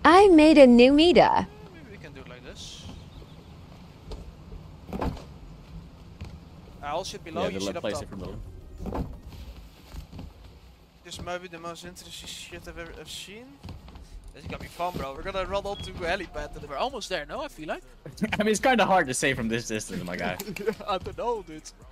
I made a new meter. Maybe we can do it like this. I'll sit below, Yeah, you the sit left up place top. it from below. This might be the most interesting shit I've ever seen. This is gonna be fun, bro. We're gonna run onto a helipad and we're almost there, no? I feel like. I mean, it's kind of hard to say from this distance, my guy. I don't know, dude.